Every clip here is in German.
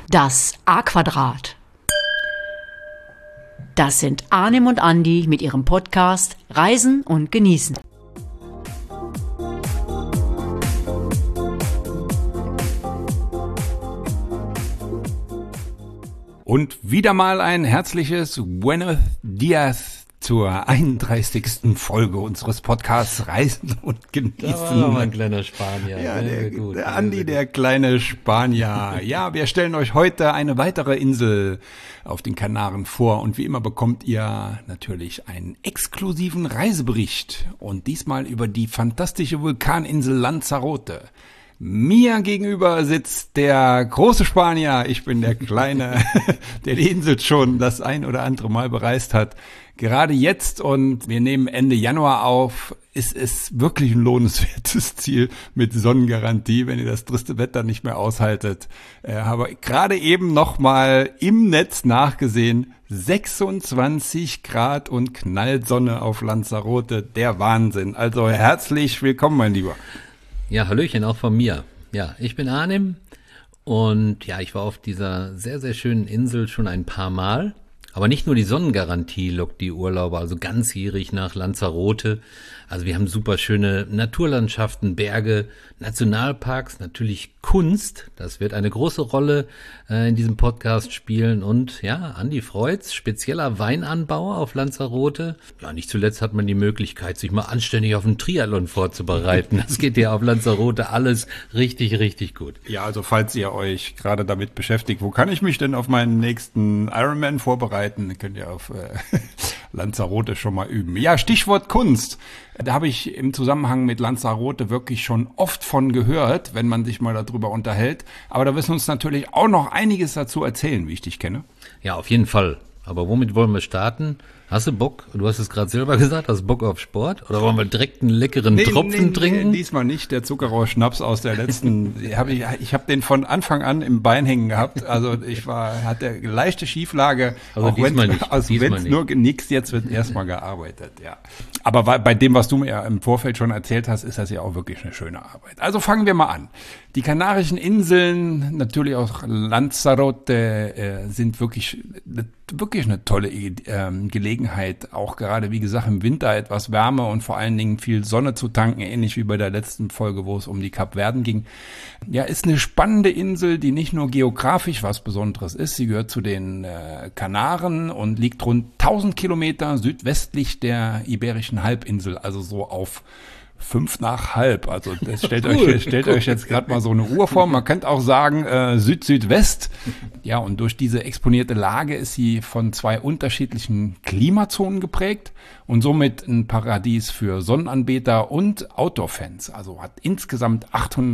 Das A-Quadrat. Das sind Arnim und Andi mit ihrem Podcast Reisen und Genießen. Und wieder mal ein herzliches Buenos Dias zur 31. Folge unseres Podcasts Reisen und Genießen. Da war mal ein kleiner Spanier. Ja, der Andi, der kleine Spanier. Ja, wir stellen euch heute eine weitere Insel auf den Kanaren vor. Und wie immer bekommt ihr natürlich einen exklusiven Reisebericht. Und diesmal über die fantastische Vulkaninsel Lanzarote. Mir gegenüber sitzt der große Spanier. Ich bin der Kleine, der die Insel schon das ein oder andere Mal bereist hat. Gerade jetzt, und wir nehmen Ende Januar auf, ist es wirklich ein lohnenswertes Ziel mit Sonnengarantie, wenn ihr das triste Wetter nicht mehr aushaltet. Habe gerade eben noch mal im Netz nachgesehen, 26 Grad und Knallsonne auf Lanzarote, der Wahnsinn. Also herzlich willkommen, mein Lieber. Ja, Hallöchen auch von mir. Ja, ich bin Arnim und ja, ich war auf dieser sehr, sehr schönen Insel schon ein paar Mal. Aber nicht nur die Sonnengarantie lockt die Urlauber, also ganzjährig nach Lanzarote. Also wir haben super schöne Naturlandschaften, Berge, Nationalparks, natürlich Kunst. Das wird eine große Rolle in diesem Podcast spielen. Und ja, Andi Freud's, spezieller Weinanbau auf Lanzarote. Ja, nicht zuletzt hat man die Möglichkeit, sich mal anständig auf einen Triathlon vorzubereiten. Das geht ja auf Lanzarote alles richtig, richtig gut. Ja, also falls ihr euch gerade damit beschäftigt, wo kann ich mich denn auf meinen nächsten Ironman vorbereiten, könnt ihr auf Lanzarote schon mal üben. Ja, Stichwort Kunst. Da habe ich im Zusammenhang mit Lanzarote wirklich schon oft von gehört, wenn man sich mal darüber unterhält. Aber da wirst du uns natürlich auch noch einiges dazu erzählen, wie ich dich kenne. Ja, auf jeden Fall. Aber womit wollen wir starten? Hast du Bock? Du hast es gerade selber gesagt, hast du Bock auf Sport? Oder wollen wir direkt einen leckeren Tropfen trinken? Diesmal nicht. Der Zuckerrohr-Schnaps aus der letzten, ich habe den von Anfang an im Bein hängen gehabt. Also hatte leichte Schieflage. Also diesmal nicht. Also wenn es nur genickst, jetzt wird erstmal gearbeitet, ja. Aber bei dem, was du mir im Vorfeld schon erzählt hast, ist das ja auch wirklich eine schöne Arbeit. Also fangen wir mal an. Die Kanarischen Inseln, natürlich auch Lanzarote, sind wirklich eine tolle Gelegenheit, auch gerade, wie gesagt, im Winter etwas Wärme und vor allen Dingen viel Sonne zu tanken, ähnlich wie bei der letzten Folge, wo es um die Kapverden ging. Ja, ist eine spannende Insel, die nicht nur geografisch was Besonderes ist, sie gehört zu den Kanaren und liegt rund 1000 Kilometer südwestlich der Iberischen Halbinsel, also so auf 5 nach halb. Also das stellt euch jetzt gerade mal so eine Uhr vor. Man könnte auch sagen Süd-Südwest. Ja, und durch diese exponierte Lage ist sie von 2 unterschiedlichen Klimazonen geprägt und somit ein Paradies für Sonnenanbeter und Outdoor-Fans. Also hat insgesamt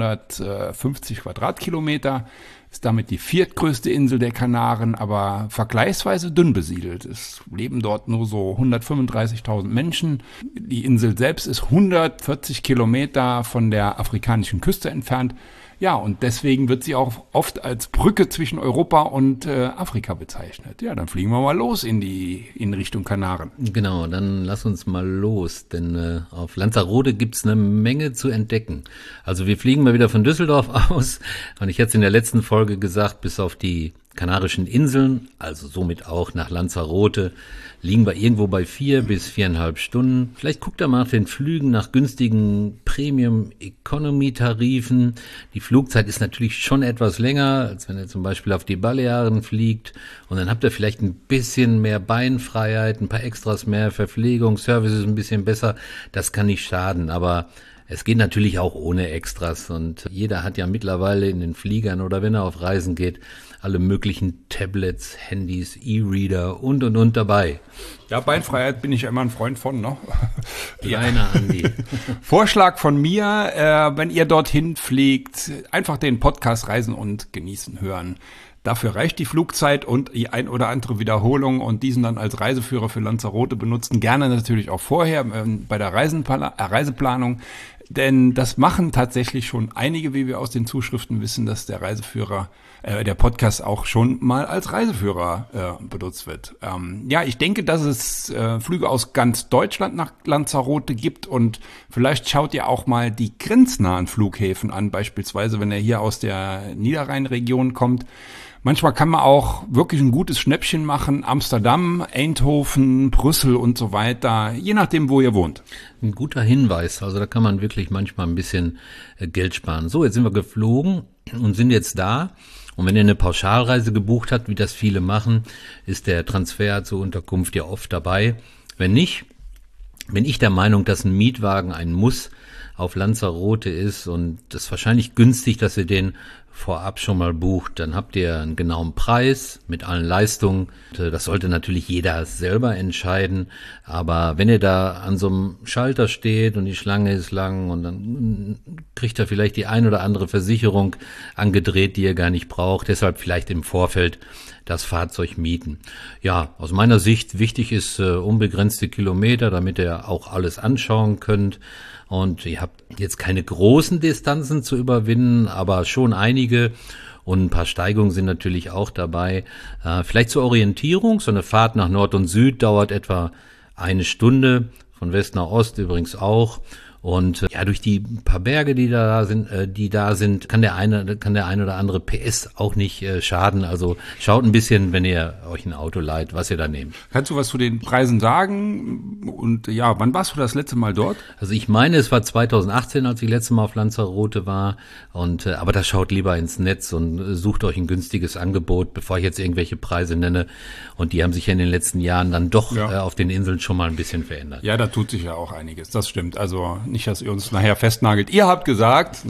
850 Quadratkilometer, ist damit die 4. größte Insel der Kanaren, aber vergleichsweise dünn besiedelt. Es leben dort nur so 135.000 Menschen. Die Insel selbst ist 140 Kilometer von der afrikanischen Küste entfernt. Ja, und deswegen wird sie auch oft als Brücke zwischen Europa und Afrika bezeichnet. Ja, dann fliegen wir mal los in Richtung Kanaren. Genau, dann lass uns mal los, denn auf Lanzarote gibt's eine Menge zu entdecken. Also wir fliegen mal wieder von Düsseldorf aus und ich hatte es in der letzten Folge gesagt, bis auf die Kanarischen Inseln, also somit auch nach Lanzarote, liegen wir irgendwo bei 4 bis 4,5 Stunden. Vielleicht guckt ihr mal nach den Flügen nach günstigen Premium-Economy-Tarifen. Die Flugzeit ist natürlich schon etwas länger, als wenn ihr zum Beispiel auf die Balearen fliegt. Und dann habt ihr vielleicht ein bisschen mehr Beinfreiheit, ein paar Extras mehr, Verpflegung, Service ist ein bisschen besser. Das kann nicht schaden, aber es geht natürlich auch ohne Extras. Und jeder hat ja mittlerweile in den Fliegern oder wenn er auf Reisen geht, alle möglichen Tablets, Handys, E-Reader und dabei. Ja, Beinfreiheit bin ich ja immer ein Freund von, ne? Kleiner Andi. Vorschlag von mir, wenn ihr dorthin fliegt, einfach den Podcast Reisen und Genießen hören. Dafür reicht die Flugzeit und die ein oder andere Wiederholung und diesen dann als Reiseführer für Lanzarote benutzen. Gerne natürlich auch vorher bei der Reiseplanung. Denn das machen tatsächlich schon einige, wie wir aus den Zuschriften wissen, dass der Reiseführer, der Podcast auch schon mal als Reiseführer benutzt wird. Ja, ich denke, dass es Flüge aus ganz Deutschland nach Lanzarote gibt und vielleicht schaut ihr auch mal die grenznahen Flughäfen an, beispielsweise wenn ihr hier aus der Niederrheinregion kommt. manchmal kann man auch wirklich ein gutes Schnäppchen machen. Amsterdam, Eindhoven, Brüssel und so weiter, je nachdem, wo ihr wohnt. Ein guter Hinweis, also da kann man wirklich manchmal ein bisschen Geld sparen. So, jetzt sind wir geflogen und sind jetzt da. Und wenn ihr eine Pauschalreise gebucht habt, wie das viele machen, ist der Transfer zur Unterkunft ja oft dabei. Wenn nicht, bin ich der Meinung, dass ein Mietwagen ein Muss auf Lanzarote ist und das ist wahrscheinlich günstig, dass ihr den vorab schon mal bucht. Dann habt ihr einen genauen Preis mit allen Leistungen. Das sollte natürlich jeder selber entscheiden. Aber wenn ihr da an so einem Schalter steht und die Schlange ist lang und dann kriegt ihr vielleicht die ein oder andere Versicherung angedreht, die ihr gar nicht braucht. Deshalb vielleicht im Vorfeld das Fahrzeug mieten. Ja, aus meiner Sicht wichtig ist unbegrenzte Kilometer, damit ihr auch alles anschauen könnt. Und ihr habt jetzt keine großen Distanzen zu überwinden, aber schon einige. Und ein paar Steigungen sind natürlich auch dabei. Vielleicht zur Orientierung, so eine Fahrt nach Nord und Süd dauert etwa 1 Stunde, von West nach Ost übrigens auch. Und ja, durch die paar Berge, die da sind, kann der eine oder andere PS auch nicht schaden. Also schaut ein bisschen, wenn ihr euch ein Auto leiht, was ihr da nehmt. Kannst du was zu den Preisen sagen? Und ja, wann warst du das letzte Mal dort? Also ich meine, es war 2018, als ich letztes Mal auf Lanzarote war. Und aber da schaut lieber ins Netz und sucht euch ein günstiges Angebot, bevor ich jetzt irgendwelche Preise nenne. Und die haben sich ja in den letzten Jahren dann doch auf den Inseln schon mal ein bisschen verändert. Ja, da tut sich ja auch einiges. Das stimmt. Also nicht, dass ihr uns nachher festnagelt. Ihr habt gesagt,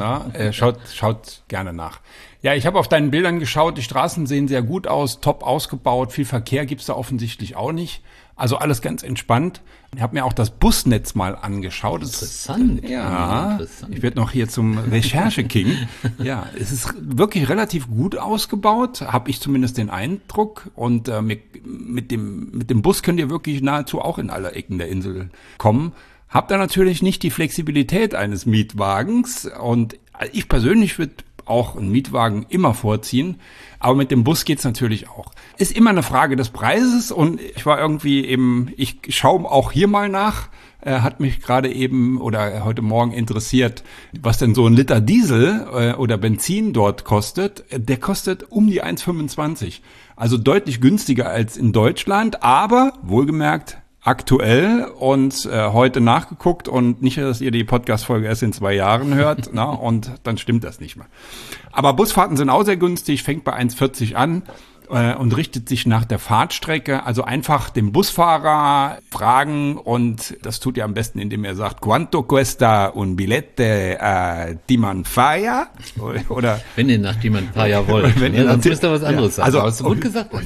schaut gerne nach. Ja, ich habe auf deinen Bildern geschaut, die Straßen sehen sehr gut aus, top ausgebaut, viel Verkehr gibt's da offensichtlich auch nicht. Also alles ganz entspannt. Ich habe mir auch das Busnetz mal angeschaut. Interessant. Ja, interessant. Ich werde noch hier zum Recherche-King. Ja, es ist wirklich relativ gut ausgebaut, habe ich zumindest den Eindruck. Und mit dem Bus könnt ihr wirklich nahezu auch in alle Ecken der Insel kommen. Habt da natürlich nicht die Flexibilität eines Mietwagens und ich persönlich würde auch einen Mietwagen immer vorziehen, aber mit dem Bus geht's natürlich auch. Ist immer eine Frage des Preises und ich schaue auch hier mal nach, hat mich gerade eben oder heute Morgen interessiert, was denn so ein Liter Diesel oder Benzin dort kostet. Der kostet um die 1,25, also deutlich günstiger als in Deutschland, aber wohlgemerkt aktuell und heute nachgeguckt und nicht, dass ihr die Podcast-Folge erst in 2 Jahren hört, und dann stimmt das nicht mehr. Aber Busfahrten sind auch sehr günstig, fängt bei 1,40 an und richtet sich nach der Fahrtstrecke. Also einfach den Busfahrer fragen und das tut ihr am besten, indem er sagt, ¿Cuánto cuesta un billete a Timanfaya? Oder wenn ihr nach Timanfaya wollt, sonst müsst ihr was anderes sagen. Also, hast du gut gesagt.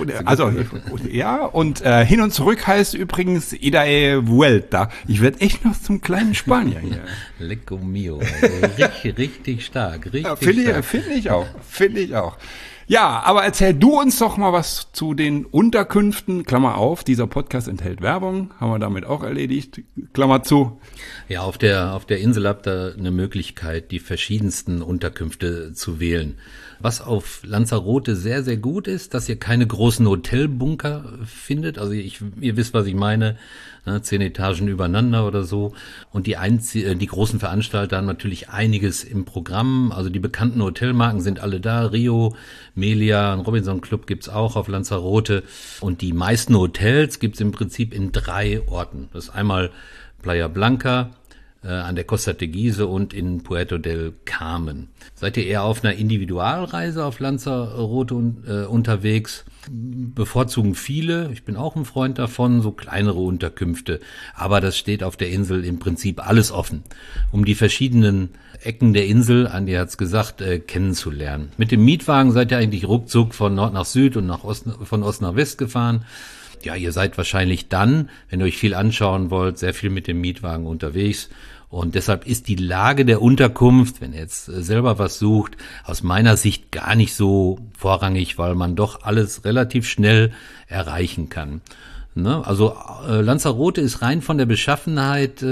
Und hin und zurück heißt übrigens Ida e Vuelta. Ich werde echt noch zum kleinen Spanier hier. Lecco mio. Also richtig stark. Finde ich auch. Ja, aber erzähl du uns doch mal was zu den Unterkünften. Klammer auf, dieser Podcast enthält Werbung. Haben wir damit auch erledigt. Klammer zu. Ja, auf der Insel habt ihr eine Möglichkeit, die verschiedensten Unterkünfte zu wählen. Was auf Lanzarote sehr, sehr gut ist, dass ihr keine großen Hotelbunker findet. Also ihr wisst, was ich meine. 10 Etagen übereinander oder so. Und die großen Veranstalter haben natürlich einiges im Programm. Also die bekannten Hotelmarken sind alle da. Rio, Melia, ein Robinson Club gibt's auch auf Lanzarote. Und die meisten Hotels gibt's im Prinzip in 3 Orten. Das ist einmal Playa Blanca, an der Costa Teguise und in Puerto del Carmen. Seid ihr eher auf einer Individualreise auf Lanzarote unterwegs? Bevorzugen viele, ich bin auch ein Freund davon, so kleinere Unterkünfte. Aber das steht auf der Insel im Prinzip alles offen, um die verschiedenen Ecken der Insel, Andi hat's gesagt, kennenzulernen. Mit dem Mietwagen seid ihr eigentlich ruckzuck von Nord nach Süd und von Ost nach West gefahren. Ja, ihr seid wahrscheinlich dann, wenn ihr euch viel anschauen wollt, sehr viel mit dem Mietwagen unterwegs. Und deshalb ist die Lage der Unterkunft, wenn ihr jetzt selber was sucht, aus meiner Sicht gar nicht so vorrangig, weil man doch alles relativ schnell erreichen kann. Ne? Also Lanzarote ist rein von der Beschaffenheit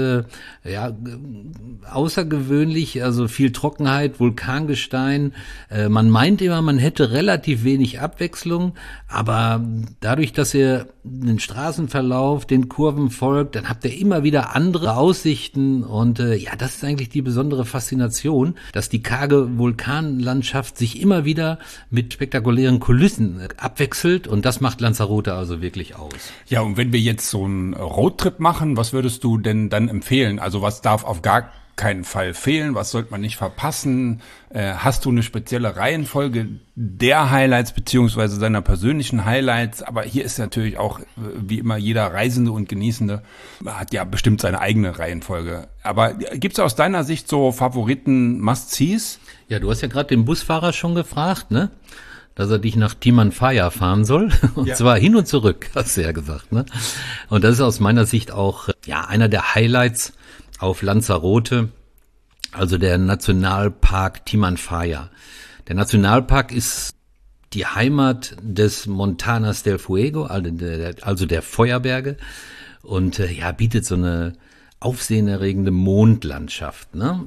außergewöhnlich, also viel Trockenheit, Vulkangestein. Man meint immer, man hätte relativ wenig Abwechslung, aber dadurch, dass ihr den Straßenverlauf, den Kurven folgt, dann habt ihr immer wieder andere Aussichten und das ist eigentlich die besondere Faszination, dass die karge Vulkanlandschaft sich immer wieder mit spektakulären Kulissen abwechselt und das macht Lanzarote also wirklich aus. Ja, und wenn wir jetzt so einen Roadtrip machen, was würdest du denn dann empfehlen? Also was darf auf gar keinen Fall fehlen? Was sollte man nicht verpassen? Hast du eine spezielle Reihenfolge der Highlights beziehungsweise seiner persönlichen Highlights? Aber hier ist natürlich auch, wie immer, jeder Reisende und Genießende hat ja bestimmt seine eigene Reihenfolge. Aber gibt's aus deiner Sicht so Favoriten, Must-Sees? Ja, du hast ja gerade den Busfahrer schon gefragt, ne? Dass er dich nach Timanfaya fahren soll. Und zwar hin und zurück, hast du ja gesagt, ne? Und das ist aus meiner Sicht auch, einer der Highlights auf Lanzarote, also der Nationalpark Timanfaya. Der Nationalpark ist die Heimat des Montañas del Fuego, also der Feuerberge. Und bietet so eine aufsehenerregende Mondlandschaft, ne?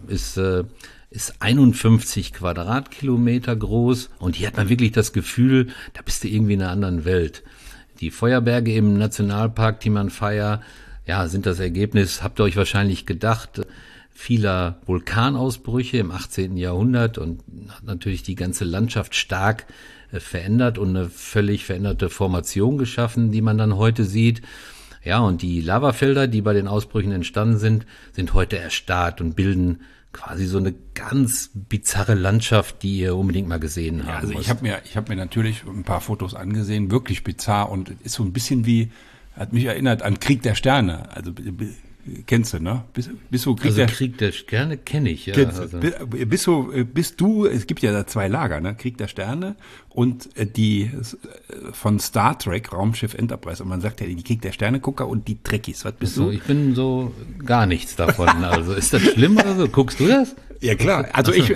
Ist 51 Quadratkilometer groß und hier hat man wirklich das Gefühl, da bist du irgendwie in einer anderen Welt. Die Feuerberge im Nationalpark Timanfaya, sind das Ergebnis, habt ihr euch wahrscheinlich gedacht, vieler Vulkanausbrüche im 18. Jahrhundert und hat natürlich die ganze Landschaft stark verändert und eine völlig veränderte Formation geschaffen, die man dann heute sieht. Ja, und die Lavafelder, die bei den Ausbrüchen entstanden sind heute erstarrt und bilden quasi so eine ganz bizarre Landschaft, die ihr unbedingt mal gesehen habt. Also ich habe mir natürlich ein paar Fotos angesehen, wirklich bizarr und ist so ein bisschen wie, hat mich erinnert an Krieg der Sterne. Also kennst du, ne? Bist du Krieg der Sterne kenne ich, ja. Bist du, es gibt ja da zwei Lager, ne? Krieg der Sterne und die von Star Trek, Raumschiff Enterprise. Und man sagt ja, die Krieg der Sterne-Gucker und die Trekkies. Was bist du? Ich bin so gar nichts davon. Also ist das schlimm oder so? Guckst du das? Ja, klar. Also ich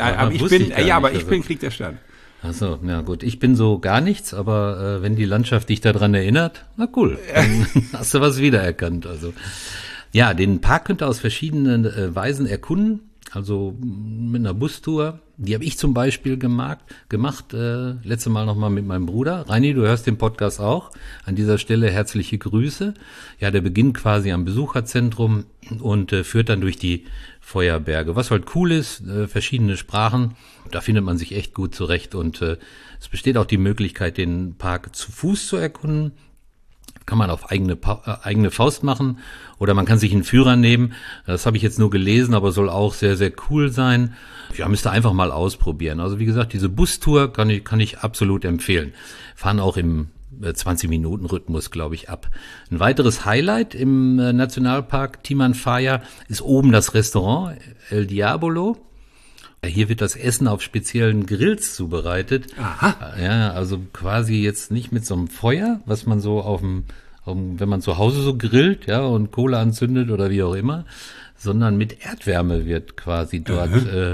bin Krieg der Sterne. Ach so, na gut. Ich bin so gar nichts, aber wenn die Landschaft dich daran erinnert, na cool. Dann hast du was wiedererkannt. Also ja, den Park könnt ihr aus verschiedenen Weisen erkunden, also mit einer Bustour. Die habe ich zum Beispiel gemacht, letzte Mal nochmal mit meinem Bruder. Reini, du hörst den Podcast auch. An dieser Stelle herzliche Grüße. Ja, der beginnt quasi am Besucherzentrum und führt dann durch die Feuerberge. Was halt cool ist, verschiedene Sprachen, da findet man sich echt gut zurecht und es besteht auch die Möglichkeit, den Park zu Fuß zu erkunden. Kann man auf eigene Faust machen oder man kann sich einen Führer nehmen. Das habe ich jetzt nur gelesen, aber soll auch sehr, sehr cool sein. Ja, müsst ihr einfach mal ausprobieren. Also wie gesagt, diese Bustour kann ich absolut empfehlen. Fahren auch im 20-Minuten-Rhythmus, glaube ich, ab. Ein weiteres Highlight im Nationalpark Timanfaya ist oben das Restaurant El Diabolo. Hier wird das Essen auf speziellen Grills zubereitet. Aha. Ja, also quasi jetzt nicht mit so einem Feuer, was man so wenn man zu Hause so grillt, ja, und Kohle anzündet oder wie auch immer, sondern mit Erdwärme wird quasi dort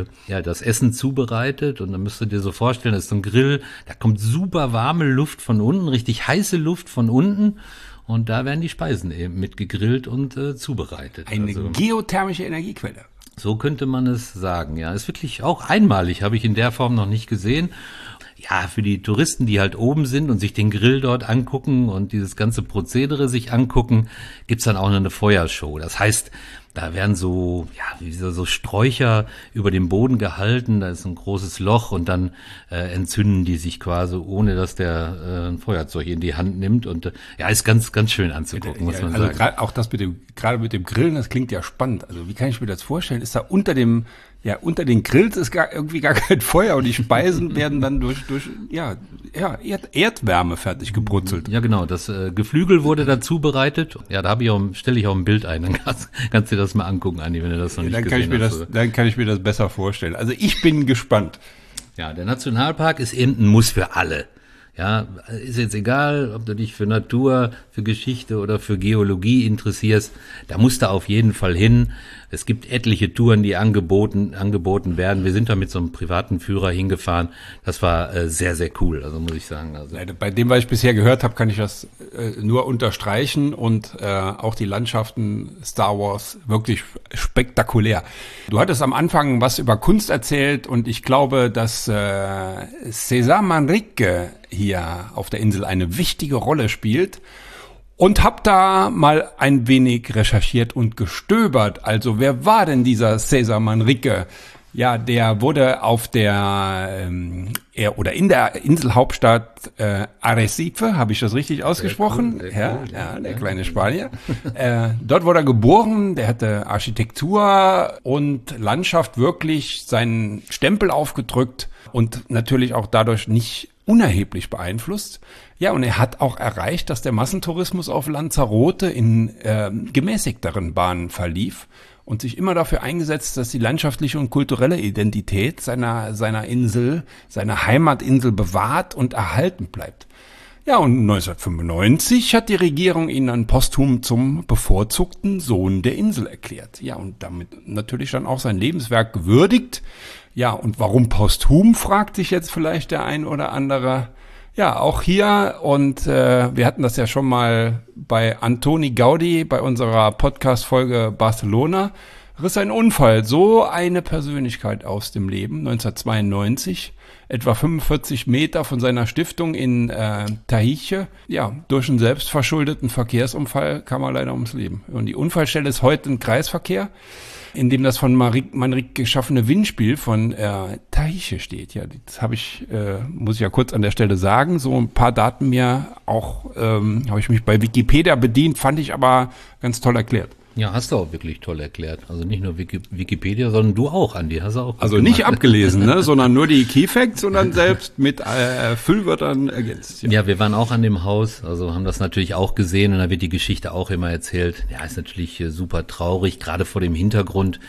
das Essen zubereitet und dann müsst ihr dir so vorstellen, das ist so ein Grill, da kommt super warme Luft von unten, richtig heiße Luft von unten und da werden die Speisen eben mit gegrillt und zubereitet. Eine geothermische Energiequelle. So könnte man es sagen, ja. Ist wirklich auch einmalig, habe ich in der Form noch nicht gesehen. Ja, für die Touristen, die halt oben sind und sich den Grill dort angucken und dieses ganze Prozedere sich angucken, gibt's dann auch eine Feuershow. Das heißt, da werden so Sträucher über dem Boden gehalten, da ist ein großes Loch und dann entzünden die sich quasi, ohne dass der ein Feuerzeug in die Hand nimmt und ist ganz, ganz schön anzugucken, muss man sagen. Also auch das gerade mit dem Grillen, das klingt ja spannend. Also wie kann ich mir das vorstellen? Ist da unter den Grills ist irgendwie gar kein Feuer und die Speisen werden dann durch Erdwärme fertig gebrutzelt. Ja, genau. Das Geflügel wurde da zubereitet. Ja, stelle ich auch ein Bild ein. Dann kannst du dir das mal angucken, Andi, wenn du das noch nicht gesehen hast. Dann kann ich mir das besser vorstellen. Also ich bin gespannt. Ja, der Nationalpark ist eben ein Muss für alle. Ja, ist jetzt egal, ob du dich für Natur, für Geschichte oder für Geologie interessierst. Da musst du auf jeden Fall hin. Es gibt etliche Touren, die angeboten werden. Wir sind da mit so einem privaten Führer hingefahren. Das war sehr, sehr cool, also muss ich sagen. Also Bei dem, was ich bisher gehört habe, kann ich das nur unterstreichen und auch die Landschaften Star Wars wirklich spektakulär. Du hattest am Anfang was über Kunst erzählt und ich glaube, dass César Manrique hier auf der Insel eine wichtige Rolle spielt. Und hab da mal ein wenig recherchiert und gestöbert. Also wer war denn dieser César Manrique? Ja, der wurde auf der in der Inselhauptstadt Arrecife, habe ich das richtig ausgesprochen? Sehr cool, der kleine Spanier. Dort wurde er geboren, der hatte Architektur und Landschaft wirklich seinen Stempel aufgedrückt und natürlich auch dadurch nicht unerheblich beeinflusst. Ja, und er hat auch erreicht, dass der Massentourismus auf Lanzarote in gemäßigteren Bahnen verlief und sich immer dafür eingesetzt, dass die landschaftliche und kulturelle Identität seiner Insel, seiner Heimatinsel bewahrt und erhalten bleibt. Ja, und 1995 hat die Regierung ihn dann posthum zum bevorzugten Sohn der Insel erklärt. Ja, und damit natürlich dann auch sein Lebenswerk gewürdigt. Ja, und warum posthum, fragt sich jetzt vielleicht der ein oder andere. Ja, auch hier, und wir hatten das ja schon mal bei Antoni Gaudi, bei unserer Podcast-Folge Barcelona, riss ein Unfall so eine Persönlichkeit aus dem Leben, 1992, etwa 45 Meter von seiner Stiftung in Tahiche. Ja, durch einen selbstverschuldeten Verkehrsunfall kam er leider ums Leben. Und die Unfallstelle ist heute ein Kreisverkehr, in dem das von Manrique geschaffene Windspiel von Tahiche steht. Ja, das muss ich ja kurz an der Stelle sagen. So ein paar Daten mir auch, habe ich mich bei Wikipedia bedient, fand ich aber ganz toll erklärt. Ja, hast du auch wirklich toll erklärt. Also nicht nur Wikipedia, sondern du auch, Andi. Hast du auch also nicht abgelesen, ne, sondern nur die Keyfacts und dann selbst mit Füllwörtern ergänzt. Ja, wir waren auch an dem Haus, also haben das natürlich auch gesehen und da wird die Geschichte auch immer erzählt. Ja, ist natürlich super traurig, gerade vor dem Hintergrund,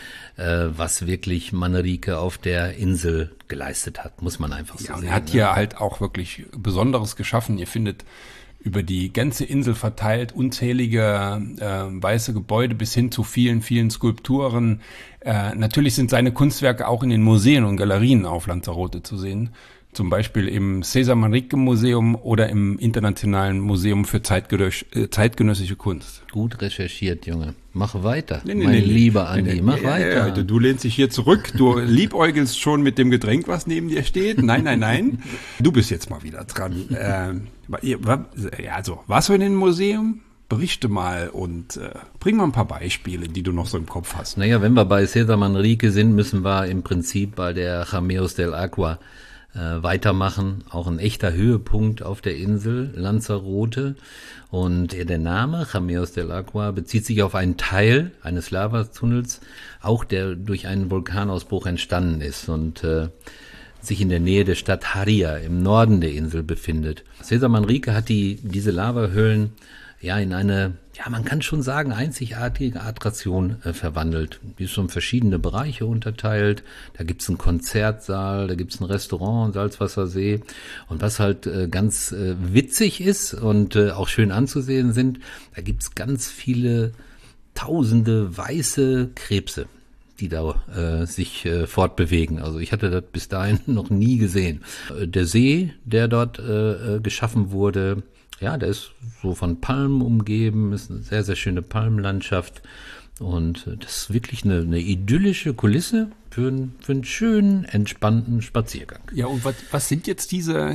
was wirklich Manrique auf der Insel geleistet hat, muss man einfach so sagen. Ja, und er hat hier halt auch wirklich Besonderes geschaffen. Ihr findet über die ganze Insel verteilt unzählige weiße Gebäude bis hin zu vielen, vielen Skulpturen. Natürlich sind seine Kunstwerke auch in den Museen und Galerien auf Lanzarote zu sehen. Zum Beispiel im César Manrique Museum oder im Internationalen Museum für zeitgenössische Kunst. Gut recherchiert, Junge. Mach weiter, mein lieber Andi, mach weiter. Du lehnst dich hier zurück, du liebäugelst schon mit dem Getränk, was neben dir steht. Nein. Du bist jetzt mal wieder dran. Also, warst du in dem Museum? Berichte mal und bring mal ein paar Beispiele, die du noch so im Kopf hast. Naja, wenn wir bei César Manrique sind, müssen wir im Prinzip bei der Jameos del Agua weitermachen. Auch ein echter Höhepunkt auf der Insel Lanzarote. Und der Name Jameos del Agua bezieht sich auf einen Teil eines Lavatunnels, auch der durch einen Vulkanausbruch entstanden ist und sich in der Nähe der Stadt Haria im Norden der Insel befindet. César Manrique hat diese Lavahöhlen in eine, man kann schon sagen, einzigartige Attraktion verwandelt. Die ist schon in verschiedene Bereiche unterteilt. Da gibt's einen Konzertsaal, da gibt's ein Restaurant, Salzwassersee. Und was halt ganz witzig ist und auch schön anzusehen sind, da gibt's ganz viele tausende weiße Krebse, die da sich fortbewegen. Also ich hatte das bis dahin noch nie gesehen. Der See, der dort geschaffen wurde, der ist so von Palmen umgeben, ist eine sehr, sehr schöne Palmenlandschaft und das ist wirklich eine idyllische Kulisse für einen schönen, entspannten Spaziergang. Ja, und was sind jetzt diese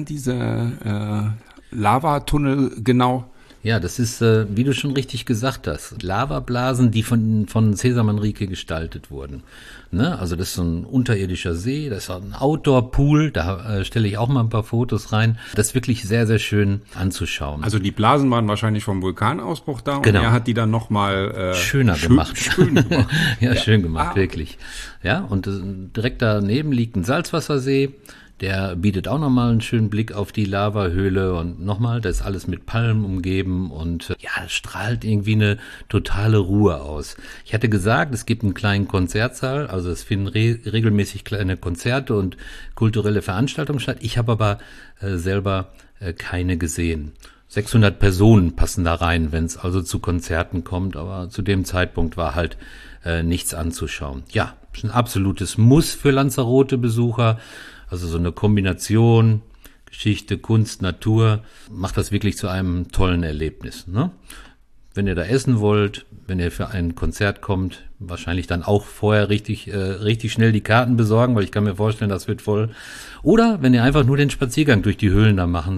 Lavatunnel genau? Ja, das ist, wie du schon richtig gesagt hast, Lavablasen, die von César Manrique gestaltet wurden. Ne? Also das ist so ein unterirdischer See, das ist auch ein Outdoor-Pool, da stelle ich auch mal ein paar Fotos rein. Das ist wirklich sehr, sehr schön anzuschauen. Also die Blasen waren wahrscheinlich vom Vulkanausbruch da genau. Und er hat die dann nochmal schöner gemacht. Schön gemacht. Ja, schön gemacht, wirklich. Ja, und direkt daneben liegt ein Salzwassersee. Der bietet auch nochmal einen schönen Blick auf die Lavahöhle und nochmal, das ist alles mit Palmen umgeben und es strahlt irgendwie eine totale Ruhe aus. Ich hatte gesagt, es gibt einen kleinen Konzertsaal, also es finden regelmäßig kleine Konzerte und kulturelle Veranstaltungen statt. Ich habe aber selber keine gesehen. 600 Personen passen da rein, wenn es also zu Konzerten kommt, aber zu dem Zeitpunkt war halt nichts anzuschauen. Ja, ist ein absolutes Muss für Lanzarote-Besucher. Also so eine Kombination Geschichte, Kunst, Natur macht das wirklich zu einem tollen Erlebnis, ne? Wenn ihr da essen wollt, wenn ihr für ein Konzert kommt, wahrscheinlich dann auch vorher richtig schnell die Karten besorgen, weil ich kann mir vorstellen, das wird voll. Oder wenn ihr einfach nur den Spaziergang durch die Höhlen da machen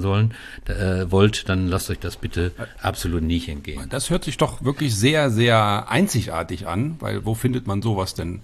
wollt, dann lasst euch das bitte absolut nicht entgehen. Das hört sich doch wirklich sehr, sehr einzigartig an, weil wo findet man sowas denn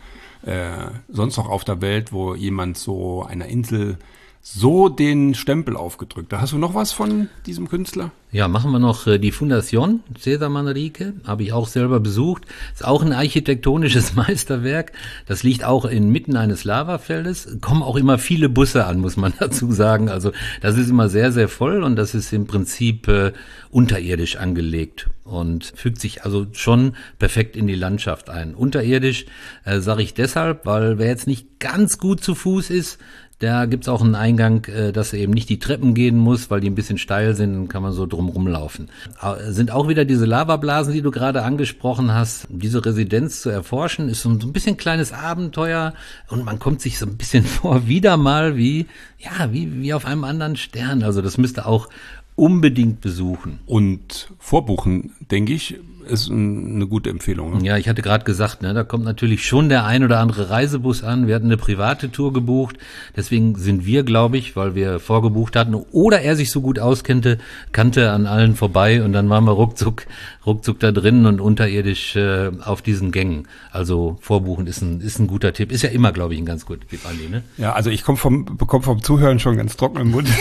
sonst noch auf der Welt, wo jemand so einer Insel so den Stempel aufgedrückt. Da hast du noch was von diesem Künstler? Ja, machen wir noch die Fundación César Manrique, habe ich auch selber besucht. Ist auch ein architektonisches Meisterwerk. Das liegt auch inmitten eines Lavafeldes. Kommen auch immer viele Busse an, muss man dazu sagen. Also das ist immer sehr, sehr voll und das ist im Prinzip unterirdisch angelegt und fügt sich also schon perfekt in die Landschaft ein. Unterirdisch sage ich deshalb, weil wer jetzt nicht ganz gut zu Fuß ist, da gibt's auch einen Eingang, dass er eben nicht die Treppen gehen muss, weil die ein bisschen steil sind, dann kann man so drum rumlaufen. Sind auch wieder diese Lavablasen, die du gerade angesprochen hast. Diese Residenz zu erforschen, ist so ein bisschen kleines Abenteuer und man kommt sich so ein bisschen vor, wieder mal wie auf einem anderen Stern. Also das müsste auch unbedingt besuchen. Und vorbuchen, denke ich, ist eine gute Empfehlung. Ne? Ja, ich hatte gerade gesagt, da kommt natürlich schon der ein oder andere Reisebus an. Wir hatten eine private Tour gebucht. Deswegen sind wir, glaube ich, weil wir vorgebucht hatten oder er sich so gut kannte an allen vorbei und dann waren wir ruckzuck da drin und unterirdisch auf diesen Gängen. Also vorbuchen ist ein guter Tipp. Ist ja immer, glaube ich, ein ganz guter Tipp, Andi, ne? Ja, also ich bekomme vom Zuhören schon ganz trocken im Mund.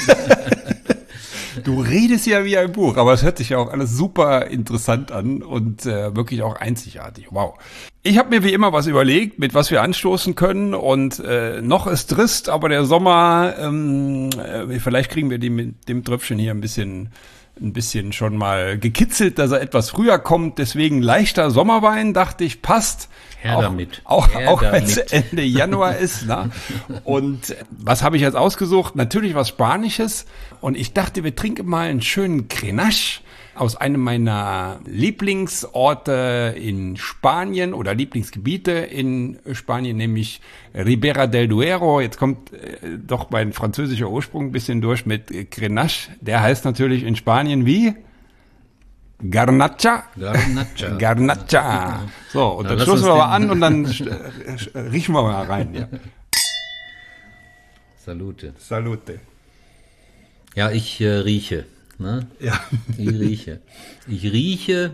Du redest ja wie ein Buch, aber es hört sich ja auch alles super interessant an und wirklich auch einzigartig. Wow. Ich habe mir wie immer was überlegt, mit was wir anstoßen können und noch ist trist, aber der Sommer, vielleicht kriegen wir die mit dem Tröpfchen hier ein bisschen schon mal gekitzelt, dass er etwas früher kommt. Deswegen leichter Sommerwein, dachte ich, passt. Her damit. Auch wenn es Ende Januar ist. Ne? Und was habe ich jetzt ausgesucht? Natürlich was Spanisches. Und ich dachte, wir trinken mal einen schönen Grenache aus einem meiner Lieblingsorte in Spanien oder Lieblingsgebiete in Spanien, nämlich Ribera del Duero. Jetzt kommt doch mein französischer Ursprung ein bisschen durch mit Grenache. Der heißt natürlich in Spanien wie? Garnacha. So, und dann stoßen wir mal an und dann riechen wir mal rein. Ja. Salute. Ja, ich rieche. Ne? Ja. Ich rieche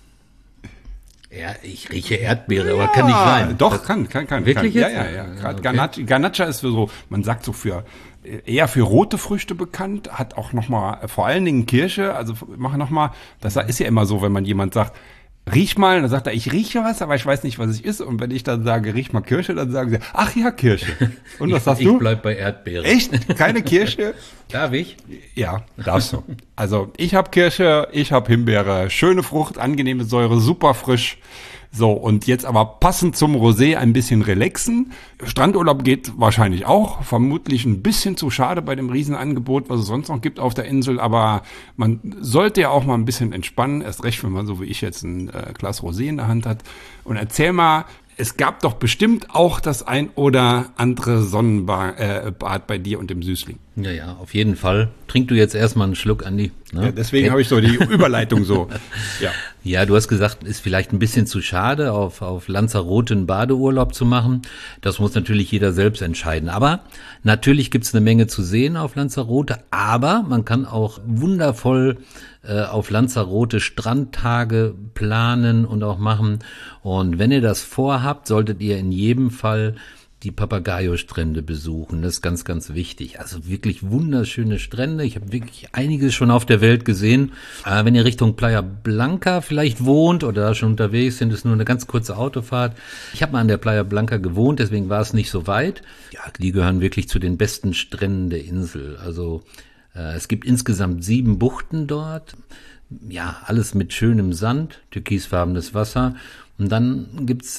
Erdbeere, aber kann nicht sein. Doch, kann. Wirklich kann. jetzt? Ja. Okay. Garnacha ist so, man sagt so eher für rote Früchte bekannt, hat auch nochmal, vor allen Dingen Kirsche, also mach nochmal, das ist ja immer so, wenn man jemand sagt, riech mal, dann sagt er, ich rieche was, aber ich weiß nicht, was es ist. Und wenn ich dann sage, riech mal Kirsche, dann sagen sie, ach ja, Kirsche. Und was sagst du? Ich bleib bei Erdbeere. Echt? Keine Kirsche? Darf ich? Ja, darfst du. Also ich habe Kirsche, ich habe Himbeere, schöne Frucht, angenehme Säure, super frisch. So, und jetzt aber passend zum Rosé ein bisschen relaxen. Strandurlaub geht wahrscheinlich auch. Vermutlich ein bisschen zu schade bei dem Riesenangebot, was es sonst noch gibt auf der Insel. Aber man sollte ja auch mal ein bisschen entspannen. Erst recht, wenn man so wie ich jetzt ein Glas Rosé in der Hand hat. Und erzähl mal, es gab doch bestimmt auch das ein oder andere Sonnenbad bei dir und dem Süßling. Ja, auf jeden Fall. Trink du jetzt erstmal einen Schluck, Andi. Ne? Ja, deswegen habe ich so die Überleitung so. Ja, du hast gesagt, ist vielleicht ein bisschen zu schade, auf Lanzarote einen Badeurlaub zu machen. Das muss natürlich jeder selbst entscheiden. Aber natürlich gibt's eine Menge zu sehen auf Lanzarote. Aber man kann auch wundervoll auf Lanzarote Strandtage planen und auch machen. Und wenn ihr das vorhabt, solltet ihr in jedem Fall die Papagayo-Strände besuchen. Das ist ganz, ganz wichtig. Also wirklich wunderschöne Strände. Ich habe wirklich einiges schon auf der Welt gesehen. Wenn ihr Richtung Playa Blanca vielleicht wohnt oder da schon unterwegs sind, ist nur eine ganz kurze Autofahrt. Ich habe mal an der Playa Blanca gewohnt, deswegen war es nicht so weit. Ja, die gehören wirklich zu den besten Stränden der Insel. Also es gibt insgesamt 7 Buchten dort. Ja, alles mit schönem Sand, türkisfarbenes Wasser. Und dann gibt's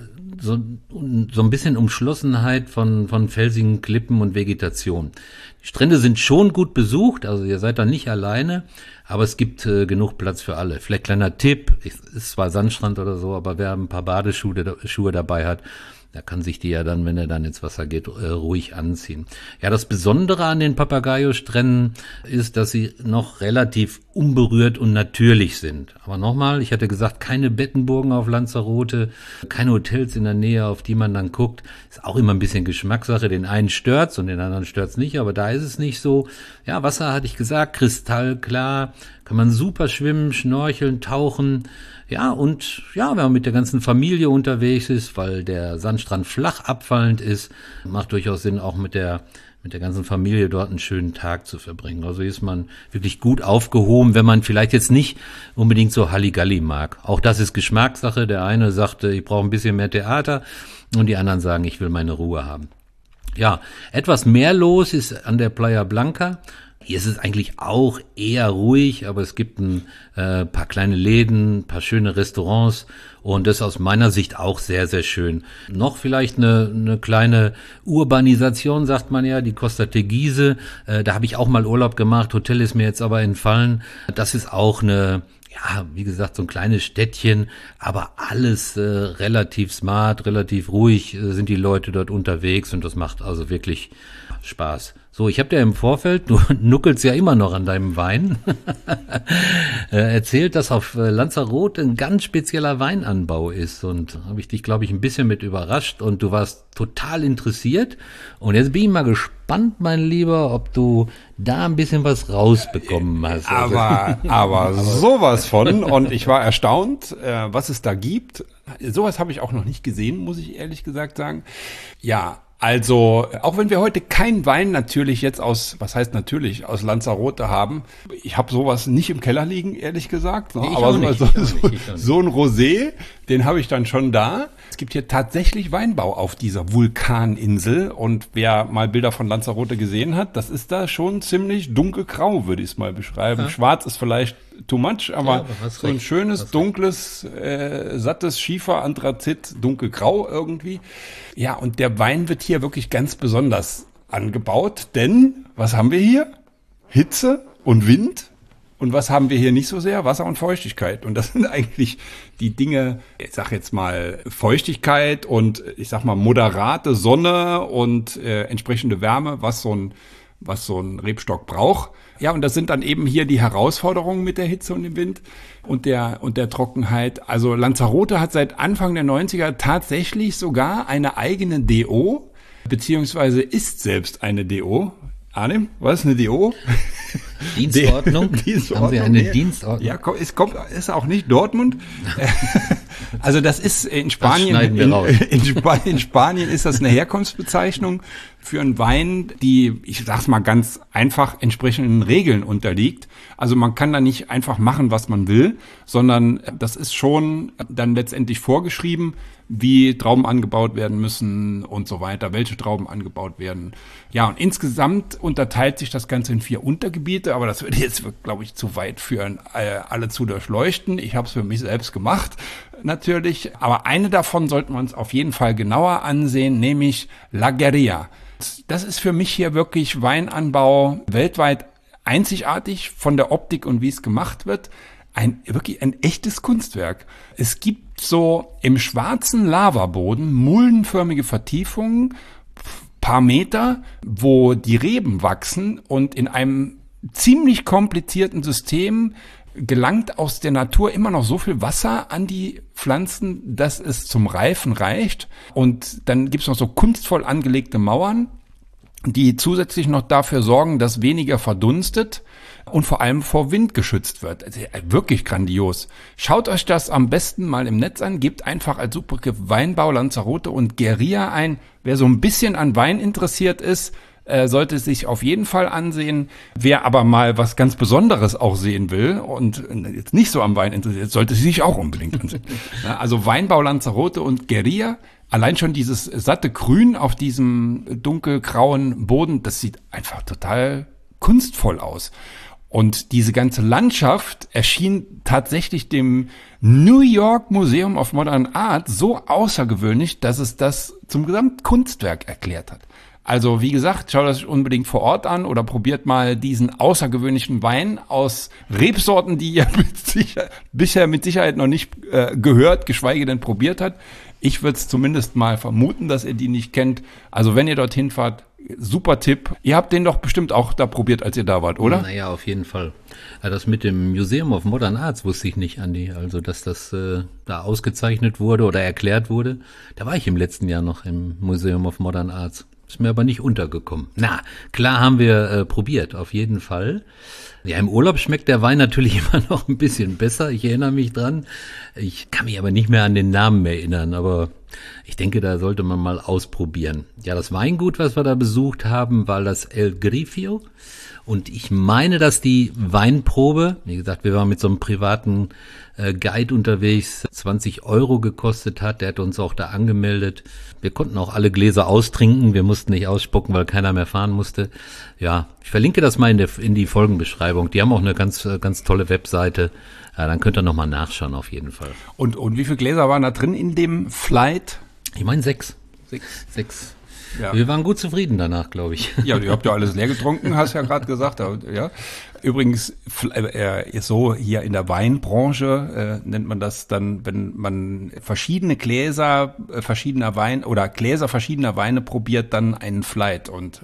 so ein bisschen Umschlossenheit von felsigen Klippen und Vegetation. Die Strände sind schon gut besucht, also ihr seid da nicht alleine, aber es gibt genug Platz für alle. Vielleicht kleiner Tipp, ist zwar Sandstrand oder so, aber wer ein paar Badeschuhe dabei hat, da kann sich die ja dann, wenn er dann ins Wasser geht, ruhig anziehen. Ja, das Besondere an den Papagayo-Stränden ist, dass sie noch relativ unberührt und natürlich sind. Aber nochmal, ich hatte gesagt, keine Bettenburgen auf Lanzarote, keine Hotels in der Nähe, auf die man dann guckt. Ist auch immer ein bisschen Geschmackssache. Den einen stört's und den anderen stört's nicht, aber da ist es nicht so. Ja, Wasser, hatte ich gesagt, kristallklar, kann man super schwimmen, schnorcheln, tauchen. Ja, und ja, wenn man mit der ganzen Familie unterwegs ist, weil der Sandstrand flach abfallend ist, macht durchaus Sinn, auch mit der ganzen Familie dort einen schönen Tag zu verbringen. Also ist man wirklich gut aufgehoben, wenn man vielleicht jetzt nicht unbedingt so Halligalli mag. Auch das ist Geschmackssache. Der eine sagt, ich brauche ein bisschen mehr Theater und die anderen sagen, ich will meine Ruhe haben. Ja, etwas mehr los ist an der Playa Blanca. Hier ist es eigentlich auch eher ruhig, aber es gibt ein paar kleine Läden, ein paar schöne Restaurants und das ist aus meiner Sicht auch sehr, sehr schön. Noch vielleicht eine kleine Urbanisation, sagt man ja, die Costa Teguise. Da habe ich auch mal Urlaub gemacht, Hotel ist mir jetzt aber entfallen. Das ist auch ja, wie gesagt, so ein kleines Städtchen, aber alles relativ smart, relativ ruhig sind die Leute dort unterwegs und das macht also wirklich Spaß. So, ich habe dir im Vorfeld, du nuckelst ja immer noch an deinem Wein, erzählt, dass auf Lanzarote ein ganz spezieller Weinanbau ist und habe ich dich, glaube ich, ein bisschen mit überrascht und du warst total interessiert und jetzt bin ich mal gespannt, mein Lieber, ob du da ein bisschen was rausbekommen hast. Aber sowas von und ich war erstaunt, was es da gibt. Sowas habe ich auch noch nicht gesehen, muss ich ehrlich gesagt sagen. Ja, also, auch wenn wir heute keinen Wein natürlich jetzt aus Lanzarote haben, ich habe sowas nicht im Keller liegen, ehrlich gesagt. Ne? Aber so ein Rosé, den habe ich dann schon da. Es gibt hier tatsächlich Weinbau auf dieser Vulkaninsel und wer mal Bilder von Lanzarote gesehen hat, das ist da schon ziemlich dunkelgrau, würde ich es mal beschreiben. Ja. Schwarz ist vielleicht too much, aber so ein schönes, dunkles, sattes Schiefer, Anthrazit, dunkelgrau irgendwie. Ja, und der Wein wird hier wirklich ganz besonders angebaut, denn was haben wir hier? Hitze und Wind. Und was haben wir hier nicht so sehr? Wasser und Feuchtigkeit. Und das sind eigentlich die Dinge, ich sag jetzt mal Feuchtigkeit und ich sag mal moderate Sonne und entsprechende Wärme, was so ein Rebstock braucht. Ja, und das sind dann eben hier die Herausforderungen mit der Hitze und dem Wind und der Trockenheit. Also Lanzarote hat seit Anfang der 90er tatsächlich sogar eine eigene DO, beziehungsweise ist selbst eine DO. Arnim, was ist eine DO? Dienstordnung? Haben Sie eine Dienstordnung? Ja, ist auch nicht Dortmund. Also das ist in Spanien. Das schneiden wir raus. In Spanien ist das eine Herkunftsbezeichnung für einen Wein, die, ich sag's mal ganz einfach, entsprechenden Regeln unterliegt. Also man kann da nicht einfach machen, was man will, sondern das ist schon dann letztendlich vorgeschrieben, wie Trauben angebaut werden müssen und so weiter, welche Trauben angebaut werden. Ja, und insgesamt unterteilt sich das Ganze in 4 Untergebiete, aber das würde jetzt, glaube ich, zu weit führen, alle zu durchleuchten. Ich habe es für mich selbst gemacht, natürlich. Aber eine davon sollten wir uns auf jeden Fall genauer ansehen, nämlich La Guerilla. Das ist für mich hier wirklich Weinanbau weltweit einzigartig von der Optik und wie es gemacht wird. Wirklich ein echtes Kunstwerk. Es gibt so im schwarzen Lavaboden muldenförmige Vertiefungen, paar Meter, wo die Reben wachsen und in einem ziemlich komplizierten System gelangt aus der Natur immer noch so viel Wasser an die Pflanzen, dass es zum Reifen reicht. Und dann gibt's noch so kunstvoll angelegte Mauern, die zusätzlich noch dafür sorgen, dass weniger verdunstet und vor allem vor Wind geschützt wird. Also, wirklich grandios. Schaut euch das am besten mal im Netz an, gebt einfach als Suchbegriff Weinbau, Lanzarote und Guerilla ein. Wer so ein bisschen an Wein interessiert ist, sollte sich auf jeden Fall ansehen. Wer aber mal was ganz Besonderes auch sehen will und jetzt nicht so am Wein interessiert, sollte sich auch unbedingt ansehen. Also Weinbau, Lanzarote und Guerilla. Allein schon dieses satte Grün auf diesem dunkelgrauen Boden, das sieht einfach total kunstvoll aus. Und diese ganze Landschaft erschien tatsächlich dem New York Museum of Modern Art so außergewöhnlich, dass es das zum Gesamtkunstwerk erklärt hat. Also wie gesagt, schaut euch unbedingt vor Ort an oder probiert mal diesen außergewöhnlichen Wein aus Rebsorten, die ihr bisher mit Sicherheit noch nicht gehört, geschweige denn probiert habt. Ich würde es zumindest mal vermuten, dass ihr die nicht kennt. Also wenn ihr dorthin fahrt, super Tipp. Ihr habt den doch bestimmt auch da probiert, als ihr da wart, oder? Naja, auf jeden Fall. Ja, das mit dem Museum of Modern Arts wusste ich nicht, Andi. Also, dass das da ausgezeichnet wurde oder erklärt wurde. Da war ich im letzten Jahr noch im Museum of Modern Arts. Ist mir aber nicht untergekommen. Na, klar haben wir probiert, auf jeden Fall. Ja, im Urlaub schmeckt der Wein natürlich immer noch ein bisschen besser. Ich erinnere mich dran. Ich kann mich aber nicht mehr an den Namen erinnern, aber ich denke, da sollte man mal ausprobieren. Ja, das Weingut, was wir da besucht haben, war das El Grifio. Und ich meine, dass die Weinprobe, wie gesagt, wir waren mit so einem privaten Guide unterwegs, 20 € gekostet hat. Der hat uns auch da angemeldet. Wir konnten auch alle Gläser austrinken. Wir mussten nicht ausspucken, weil keiner mehr fahren musste. Ja, ich verlinke das mal in die Folgenbeschreibung. Die haben auch eine ganz tolle Webseite. Dann könnt ihr nochmal nachschauen, auf jeden Fall. Und wie viele Gläser waren da drin in dem Flight? Ich meine 6. 6. Ja. Wir waren gut zufrieden danach, glaube ich. Ja, ihr habt ja alles leer getrunken, hast ja gerade gesagt. Ja. Übrigens, so hier in der Weinbranche nennt man das dann, wenn man verschiedene Gläser verschiedener Weine oder Gläser verschiedener Weine probiert, dann einen Flight. Und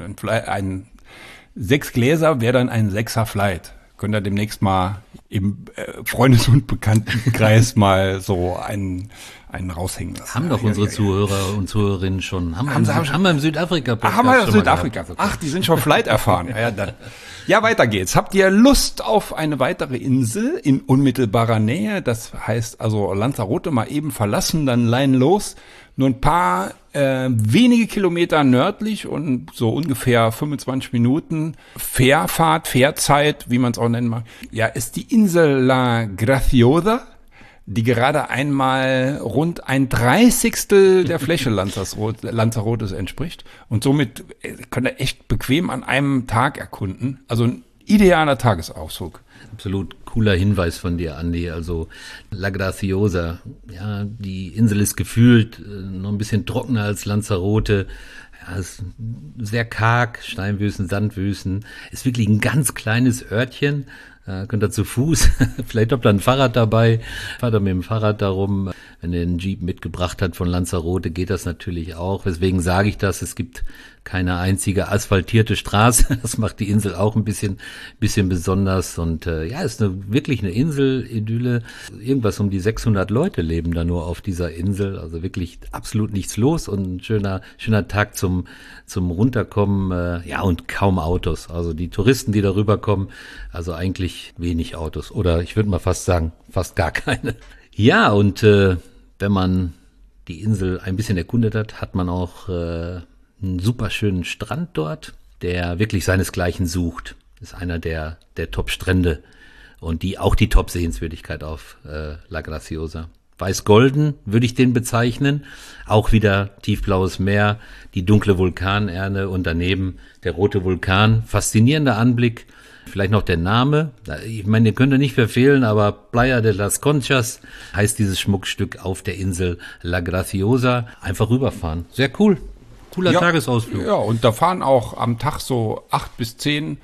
ein 6 Gläser wäre dann ein 6er Flight. Könnt ihr demnächst mal im Freundes- und Bekanntenkreis mal so einen raushängen lassen. Haben doch unsere Zuhörer und Zuhörerinnen schon. Haben wir im Südafrika-Podcast haben wir im Südafrika. Ach, die sind schon Flight erfahren. Ja, dann. Ja, weiter geht's. Habt ihr Lust auf eine weitere Insel in unmittelbarer Nähe? Das heißt also Lanzarote mal eben verlassen, dann Leinen los. Nur ein paar wenige Kilometer nördlich und so ungefähr 25 Minuten Fährzeit, wie man es auch nennen mag. Ja, ist die Insel La Graciosa, die gerade einmal rund 1/30 der Fläche Lanzarotes entspricht. Und somit könnt ihr echt bequem an einem Tag erkunden. Also ein idealer Tagesausflug. Absolut cooler Hinweis von dir, Andi. Also La Graciosa, ja, die Insel ist gefühlt noch ein bisschen trockener als Lanzarote. Ja, ist sehr karg, Steinwüsten, Sandwüsten. Ist wirklich ein ganz kleines Örtchen. Könnt ihr zu Fuß, vielleicht habt ihr ein Fahrrad dabei, fahrt ihr mit dem Fahrrad darum. Wenn ihr einen Jeep mitgebracht habt von Lanzarote, geht das natürlich auch. Weswegen sage ich das? Es gibt keine einzige asphaltierte Straße. Das macht die Insel auch ein bisschen besonders. Und ja, ist wirklich eine Insel-Idylle. Irgendwas um die 600 Leute leben da nur auf dieser Insel. Also wirklich absolut nichts los und ein schöner Tag zum Runterkommen. Ja, und kaum Autos. Also die Touristen, die da rüberkommen, also eigentlich wenig Autos. Oder ich würde mal fast sagen, fast gar keine. Ja, und wenn man die Insel ein bisschen erkundet hat, hat man auch einen super schönen Strand dort, der wirklich seinesgleichen sucht. Ist einer der Top-Strände und auch die Top-Sehenswürdigkeit auf La Graciosa. Weiß-Golden würde ich den bezeichnen. Auch wieder tiefblaues Meer, die dunkle Vulkanerne und daneben der rote Vulkan. Faszinierender Anblick. Vielleicht noch der Name. Ich meine, den könnt ihr nicht verfehlen, aber Playa de las Conchas heißt dieses Schmuckstück auf der Insel La Graciosa. Einfach rüberfahren. Sehr cool. Cooler Tagesausflug. Ja, und da fahren auch am Tag so 8 bis 10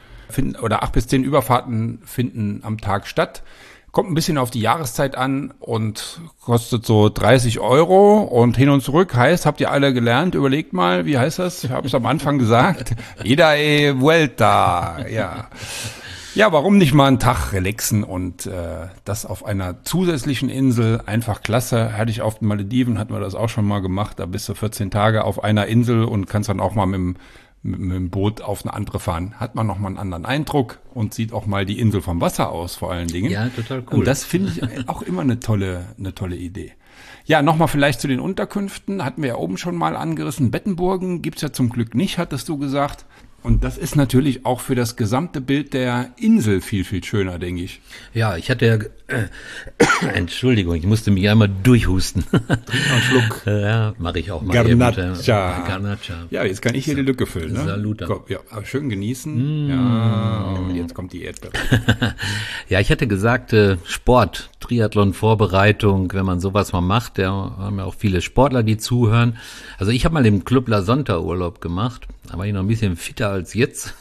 Überfahrten finden am Tag statt. Kommt ein bisschen auf die Jahreszeit an und kostet so 30 € und hin und zurück heißt, habt ihr alle gelernt, überlegt mal, wie heißt das? Habe ich am Anfang gesagt. Ida e vuelta, ja. Ja, warum nicht mal einen Tag relaxen und das auf einer zusätzlichen Insel, einfach klasse. Hatte ich auf den Malediven, hatten wir das auch schon mal gemacht, da bist du 14 Tage auf einer Insel und kannst dann auch mal mit mit dem Boot auf eine andere fahren, hat man nochmal einen anderen Eindruck und sieht auch mal die Insel vom Wasser aus, vor allen Dingen. Ja, total cool. Und das finde ich auch immer eine tolle Idee. Ja, nochmal vielleicht zu den Unterkünften, hatten wir ja oben schon mal angerissen. Bettenburgen gibt's ja zum Glück nicht, hattest du gesagt. Und das ist natürlich auch für das gesamte Bild der Insel viel, viel schöner, denke ich. Ja, ich hatte ja, Entschuldigung, ich musste mich einmal durchhusten. Einen Schluck. Ja, mache ich auch mal. Garnacha. Garnacha. Ja, jetzt kann ich hier die Lücke füllen. Ne? Saluta. Komm, ja, schön genießen. Ja, und jetzt kommt die Erdbeere. Ja, ich hatte gesagt, Sport, Triathlon-Vorbereitung, wenn man sowas mal macht, da haben ja auch viele Sportler, die zuhören. Also ich habe mal im Club La Sonta Urlaub gemacht, da war ich noch ein bisschen fitter als jetzt,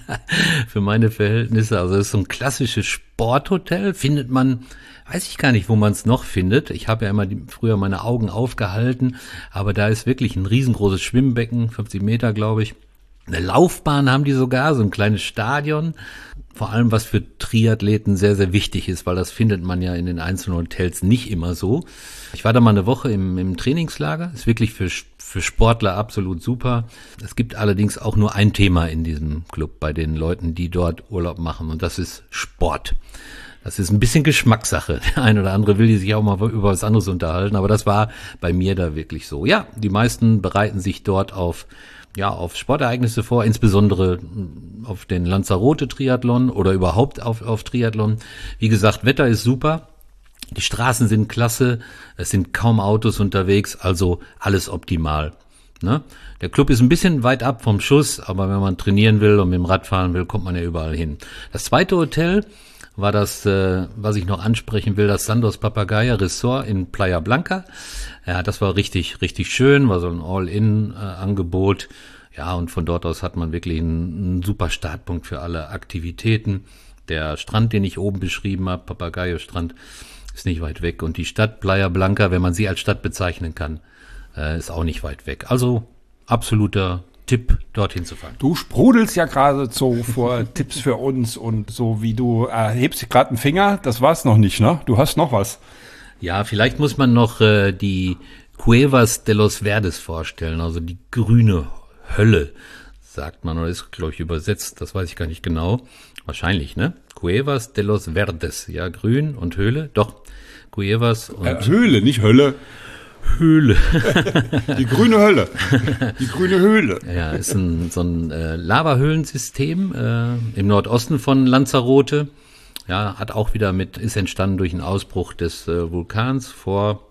für meine Verhältnisse. Also das ist so ein klassisches Sporthotel, findet man, weiß ich gar nicht, wo man es noch findet. Ich habe ja immer früher meine Augen aufgehalten, aber da ist wirklich ein riesengroßes Schwimmbecken, 50 Meter, glaube ich. Eine Laufbahn haben die sogar, so ein kleines Stadion. Vor allem, was für Triathleten sehr, sehr wichtig ist, weil das findet man ja in den einzelnen Hotels nicht immer so. Ich war da mal eine Woche im Trainingslager. Ist wirklich für Sportler absolut super. Es gibt allerdings auch nur ein Thema in diesem Club bei den Leuten, die dort Urlaub machen, und das ist Sport. Das ist ein bisschen Geschmackssache. Der eine oder andere will sich auch mal über was anderes unterhalten, aber das war bei mir da wirklich so. Ja, die meisten bereiten sich dort auf Sportereignisse vor, insbesondere auf den Lanzarote-Triathlon oder überhaupt auf Triathlon. Wie gesagt, Wetter ist super, die Straßen sind klasse, es sind kaum Autos unterwegs, also alles optimal. Ne? Der Club ist ein bisschen weit ab vom Schuss, aber wenn man trainieren will und mit dem Rad fahren will, kommt man ja überall hin. Das zweite Hotel war das, was ich noch ansprechen will, das Sandos Papagaia Resort in Playa Blanca. Ja, das war richtig, richtig schön, war so ein All-In-Angebot. Ja, und von dort aus hat man wirklich einen super Startpunkt für alle Aktivitäten. Der Strand, den ich oben beschrieben habe, Papagayo-Strand, ist nicht weit weg. Und die Stadt Playa Blanca, wenn man sie als Stadt bezeichnen kann, ist auch nicht weit weg. Also absoluter Tipp, dorthin zu fahren. Du sprudelst ja geradezu vor Tipps für uns und so wie du hebst gerade einen Finger, das war's noch nicht, ne? Du hast noch was. Ja, vielleicht muss man noch die Cuevas de los Verdes vorstellen, also die grüne Hölle, sagt man, oder ist, glaube ich, übersetzt, das weiß ich gar nicht genau. Wahrscheinlich, ne? Cuevas de los Verdes, ja, grün und Höhle, doch, Cuevas und... Höhle, nicht Hölle. Höhle. Die grüne Hölle. Die grüne Höhle. Ja, ist so ein Lavahöhlensystem im Nordosten von Lanzarote. Ja, ist entstanden durch einen Ausbruch des Vulkans vor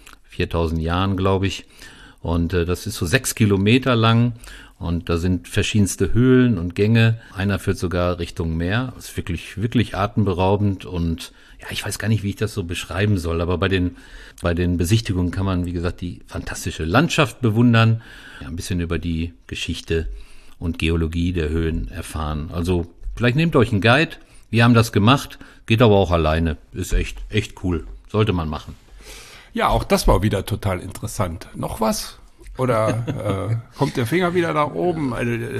4000 Jahren, glaube ich. Und das ist so 6 Kilometer lang. Und da sind verschiedenste Höhlen und Gänge. Einer führt sogar Richtung Meer. Das ist wirklich, wirklich atemberaubend. Und ja, ich weiß gar nicht, wie ich das so beschreiben soll. Aber bei den Besichtigungen kann man, wie gesagt, die fantastische Landschaft bewundern. Ja, ein bisschen über die Geschichte und Geologie der Höhen erfahren. Also vielleicht nehmt euch einen Guide. Wir haben das gemacht. Geht aber auch alleine. Ist echt, echt cool. Sollte man machen. Ja, auch das war wieder total interessant. Noch was? Oder kommt der Finger wieder nach oben?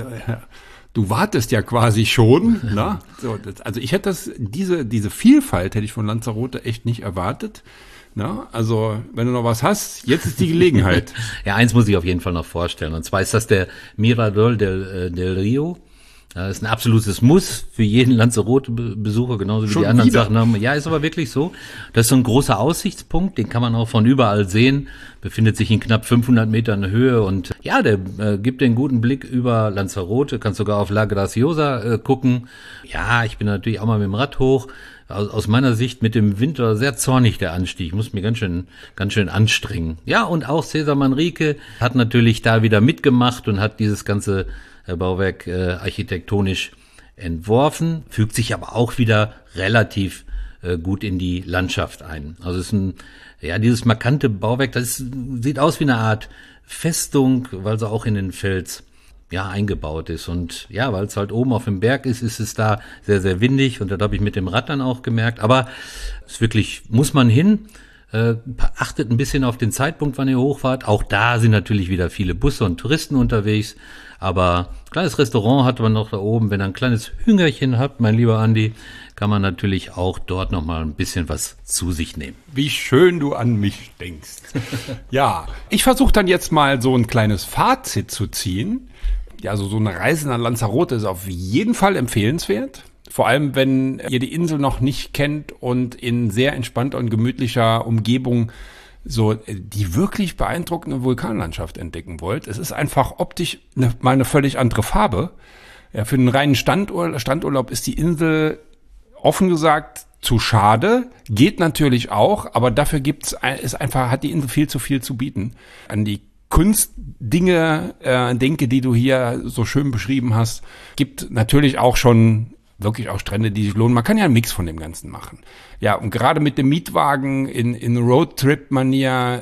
Du wartest ja quasi schon. Ne? So, also ich hätte diese Vielfalt hätte ich von Lanzarote echt nicht erwartet. Na, also wenn du noch was hast, jetzt ist die Gelegenheit. Ja, eins muss ich auf jeden Fall noch vorstellen. Und zwar ist das der Mirador del Rio. Das ist ein absolutes Muss für jeden Lanzarote-Besucher, genauso wie Schon die anderen wieder? Sachen haben. Ja, ist aber wirklich so. Das ist so ein großer Aussichtspunkt, den kann man auch von überall sehen. Befindet sich in knapp 500 Metern Höhe und ja, der gibt den guten Blick über Lanzarote. Kannst sogar auf La Graciosa gucken. Ja, ich bin natürlich auch mal mit dem Rad hoch. Aus meiner Sicht mit dem Winter sehr zornig der Anstieg. Ich muss mir ganz schön anstrengen. Ja, und auch Cesar Manrique hat natürlich da wieder mitgemacht und hat dieses ganze Bauwerk architektonisch entworfen, fügt sich aber auch wieder relativ gut in die Landschaft ein. Also es ist dieses markante Bauwerk, sieht aus wie eine Art Festung, weil sie auch in den Fels eingebaut ist. Und ja, weil es halt oben auf dem Berg ist es da sehr, sehr windig und das habe ich mit dem Rad dann auch gemerkt. Aber es wirklich, muss man hin. Achtet ein bisschen auf den Zeitpunkt, wann ihr hochfahrt. Auch da sind natürlich wieder viele Busse und Touristen unterwegs. Aber ein kleines Restaurant hat man noch da oben. Wenn ihr ein kleines Hüngerchen habt, mein lieber Andi, kann man natürlich auch dort noch mal ein bisschen was zu sich nehmen. Wie schön du an mich denkst. Ja, ich versuche dann jetzt mal so ein kleines Fazit zu ziehen. so eine Reise nach Lanzarote ist auf jeden Fall empfehlenswert. Vor allem, wenn ihr die Insel noch nicht kennt und in sehr entspannter und gemütlicher Umgebung so die wirklich beeindruckende Vulkanlandschaft entdecken wollt. Es ist einfach optisch mal eine völlig andere Farbe. Ja, für einen reinen Strandurlaub ist die Insel, offen gesagt, zu schade. Geht natürlich auch, aber dafür hat die Insel viel zu bieten. An die Kunstdinge, denke, die du hier so schön beschrieben hast, gibt natürlich auch schon wirklich auch Strände, die sich lohnen. Man kann ja einen Mix von dem Ganzen machen. Ja, und gerade mit dem Mietwagen in Roadtrip-Manier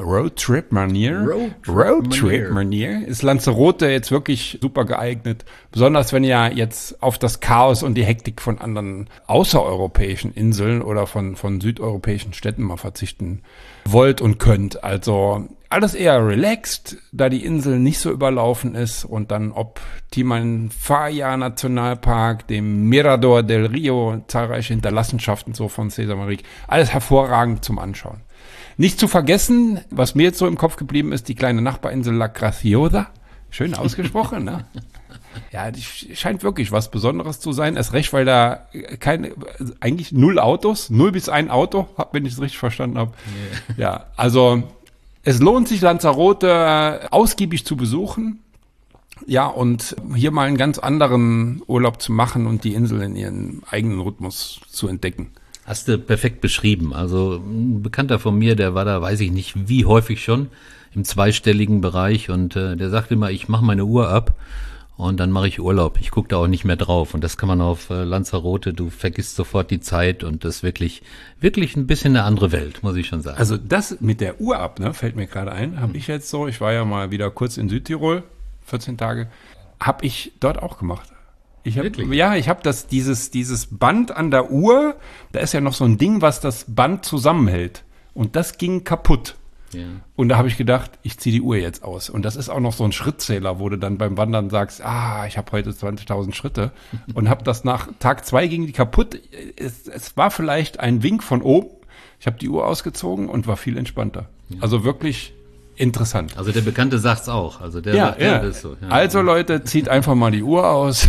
ist Lanzarote jetzt wirklich super geeignet. Besonders wenn ihr jetzt auf das Chaos und die Hektik von anderen außereuropäischen Inseln oder von südeuropäischen Städten mal verzichten wollt und könnt. Also alles eher relaxed, da die Insel nicht so überlaufen ist und dann ob Timanfaya Nationalpark, dem Mirador del Rio, zahlreiche Hinterlassenschaften so von César Manrique, alles hervorragend zum Anschauen. Nicht zu vergessen, was mir jetzt so im Kopf geblieben ist, die kleine Nachbarinsel La Graciosa. Schön ausgesprochen, ne? Ja, die scheint wirklich was Besonderes zu sein. Erst recht, weil da eigentlich 0 Autos, 0 bis 1 Auto, wenn ich es richtig verstanden habe. Yeah. Ja, also es lohnt sich, Lanzarote ausgiebig zu besuchen. Ja, und hier mal einen ganz anderen Urlaub zu machen und die Insel in ihren eigenen Rhythmus zu entdecken. Hast du perfekt beschrieben. Also ein Bekannter von mir, der war da, weiß ich nicht wie häufig schon, im zweistelligen Bereich und der sagte immer, ich mache meine Uhr ab und dann mache ich Urlaub. Ich gucke da auch nicht mehr drauf und das kann man auf Lanzarote, du vergisst sofort die Zeit und das ist wirklich ein bisschen eine andere Welt, muss ich schon sagen. Also das mit der Uhr ab, ne, fällt mir gerade ein, habe ich jetzt so, ich war ja mal wieder kurz in Südtirol, 14 Tage, habe ich dort auch gemacht. Ich habe dieses Band an der Uhr, da ist ja noch so ein Ding, was das Band zusammenhält. Und das ging kaputt. Ja. Und da habe ich gedacht, ich ziehe die Uhr jetzt aus. Und das ist auch noch so ein Schrittzähler, wo du dann beim Wandern sagst, ich habe heute 20.000 Schritte. Und habe das nach Tag 2 ging die kaputt. Es war vielleicht ein Wink von oben. Ich habe die Uhr ausgezogen und war viel entspannter. Ja. Also wirklich interessant. Also der Bekannte sagt's auch. Also der sagt, das ist so. Ja. Also Leute, zieht einfach mal die Uhr aus.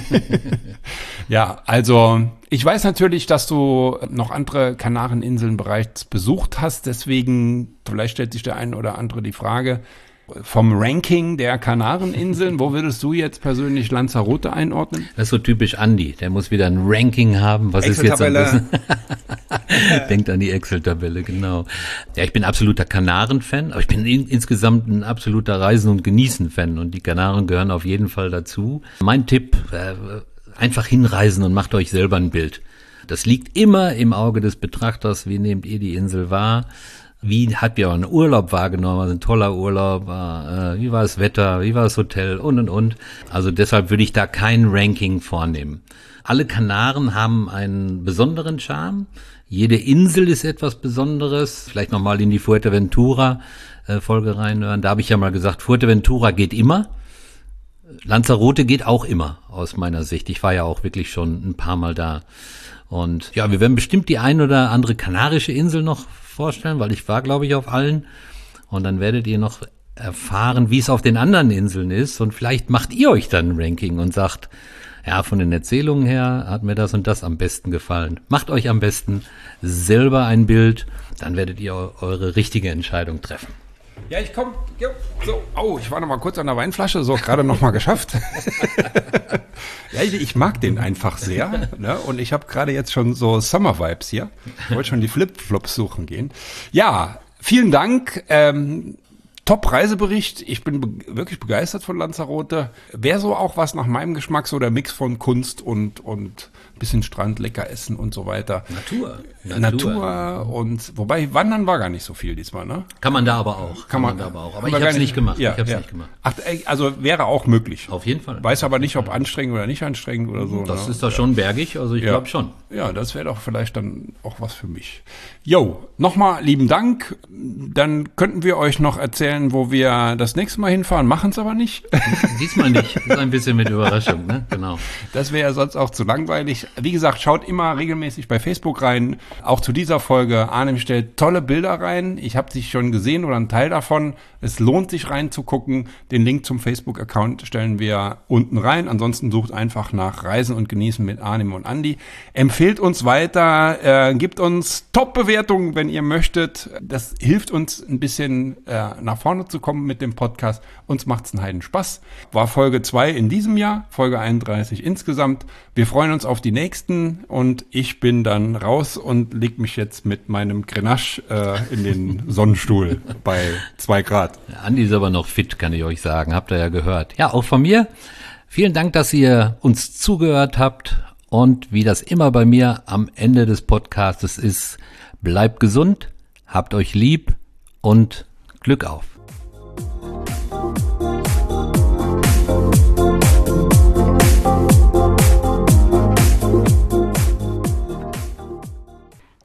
Ja, also ich weiß natürlich, dass du noch andere Kanareninseln bereits besucht hast. Deswegen, vielleicht stellt sich der eine oder andere die Frage, vom Ranking der Kanareninseln, wo würdest du jetzt persönlich Lanzarote einordnen? Das ist so typisch Andi. Der muss wieder ein Ranking haben. Was ist jetzt am besten? Denkt an die Excel-Tabelle, genau. Ja, ich bin absoluter Kanaren-Fan, aber ich bin insgesamt ein absoluter Reisen- und Genießen-Fan und die Kanaren gehören auf jeden Fall dazu. Mein Tipp, einfach hinreisen und macht euch selber ein Bild. Das liegt immer im Auge des Betrachters. Wie nehmt ihr die Insel wahr? Wie habt ihr euren Urlaub wahrgenommen? Also ein toller Urlaub, wie war das Wetter, wie war das Hotel und. Also deshalb würde ich da kein Ranking vornehmen. Alle Kanaren haben einen besonderen Charme. Jede Insel ist etwas Besonderes. Vielleicht nochmal in die Fuerteventura-Folge reinhören. Da habe ich ja mal gesagt, Fuerteventura geht immer. Lanzarote geht auch immer, aus meiner Sicht. Ich war ja auch wirklich schon ein paar Mal da. Und ja, wir werden bestimmt die ein oder andere kanarische Insel noch vorstellen, weil ich war, glaube ich, auf allen. Und dann werdet ihr noch erfahren, wie es auf den anderen Inseln ist. Und vielleicht macht ihr euch dann ein Ranking und sagt, ja, von den Erzählungen her hat mir das und das am besten gefallen. Macht euch am besten selber ein Bild, dann werdet ihr eure richtige Entscheidung treffen. Ja, ich komme. Ich war noch mal kurz an der Weinflasche, so gerade noch mal geschafft. Ja, ich mag den einfach sehr, ne? Und ich habe gerade jetzt schon so Summer-Vibes hier. Ich wollte schon die Flip-Flops suchen gehen. Ja, vielen Dank. Top-Reisebericht. Ich bin wirklich begeistert von Lanzarote. Wäre so auch was nach meinem Geschmack, so der Mix von Kunst und bisschen Strand, lecker essen und so weiter. Natur und wobei Wandern war gar nicht so viel diesmal, ne? Kann man da aber auch. Aber ich habe es nicht gemacht. Nicht gemacht. Ach, also wäre auch möglich. Auf jeden Fall. Weiß aber nicht, ob anstrengend oder nicht anstrengend oder so. Das ist doch schon bergig, also ich glaube schon. Ja, das wäre doch vielleicht dann auch was für mich. Nochmal lieben Dank. Dann könnten wir euch noch erzählen, wo wir das nächste Mal hinfahren, machen es aber nicht. Diesmal nicht. Das ist ein bisschen mit Überraschung, ne? Genau. Das wäre ja sonst auch zu langweilig. wie gesagt, schaut immer regelmäßig bei Facebook rein. Auch zu dieser Folge. Arnim stellt tolle Bilder rein. Ich habe sie schon gesehen oder einen Teil davon. Es lohnt sich reinzugucken. Den Link zum Facebook-Account stellen wir unten rein. Ansonsten sucht einfach nach Reisen und Genießen mit Arnim und Andi. Empfehlt uns weiter. Gibt uns Top-Bewertungen, wenn ihr möchtet. Das hilft uns ein bisschen nach vorne zu kommen mit dem Podcast. Uns macht's einen Heiden Spaß. War Folge 2 in diesem Jahr, Folge 31 insgesamt. Wir freuen uns auf die nächsten und ich bin dann raus und leg mich jetzt mit meinem Grenache in den Sonnenstuhl bei 2 Grad. Andi ist aber noch fit, kann ich euch sagen. Habt ihr ja gehört. Ja, auch von mir. Vielen Dank, dass ihr uns zugehört habt. Und wie das immer bei mir am Ende des Podcastes ist, bleibt gesund, habt euch lieb und Glück auf.